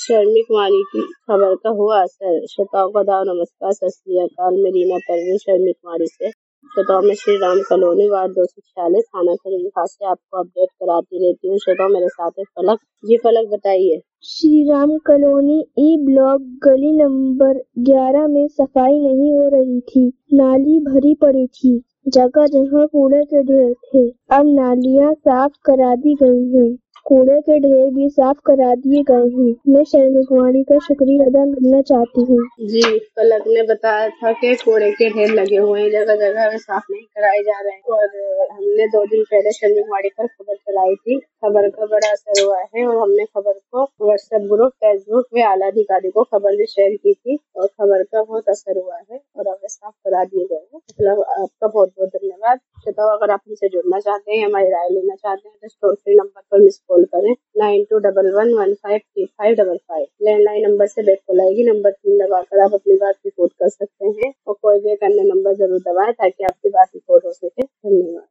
शर्मिक मारी की खबर का हुआ असर। श्रोताओं को आदाब, नमस्कार, सत श्री अकाल। मैं रीना परवीन शर्मिक मारी से श्रोताओं में श्री राम कॉलोनी वार्ड 246 थाना खरीदा से आपको अपडेट कराती रहती हूँ। श्रोताओं मेरे साथ है फलक। जी फलक बताइए। Shri Ram colony E block गली नंबर 11 में सफाई नहीं हो रही थी। नाली भरी पड़ी थी, जगह जगह कूड़े के ढेर थे। अब नालियां साफ करा दी गई हैं, कूड़े के ढेर भी साफ करा दिए गए हैं। मैं शर्मिक मारी का शुक्रिया अदा करना चाहती हूँ। जी फलक ने बताया था कि कूड़े के ढेर लगे हुए हैं, जगह जगह में साफ नहीं कराए जा रहे हैं और हमने 2 दिन पहले शर्मिक मारी पर खबर चलाई थी। खबर का बड़ा असर हुआ है और हमने खबर को व्हाट्सएप ग्रुप, फेसबुक व आला अधिकारी को खबर भी शेयर की थी और खबर का बहुत असर हुआ है और अब साफ करा दिए गए हैं। मतलब आपका बहुत बहुत धन्यवाद। श्रोताओं अगर आप हमसे जुड़ना चाहते हैं, हमारी राय लेना चाहते हैं तो टोल फ्री नंबर पर मिस कॉल करें 9211153555। लैंडलाइन नंबर से बैक कॉल आएगी, नंबर 3 दबाकर आप अपनी बात रिपोर्ट कर सकते हैं और कोई भी एक अन्य नंबर जरूर दबाएं ताकि आपकी बात रिपोर्ट हो सके। धन्यवाद।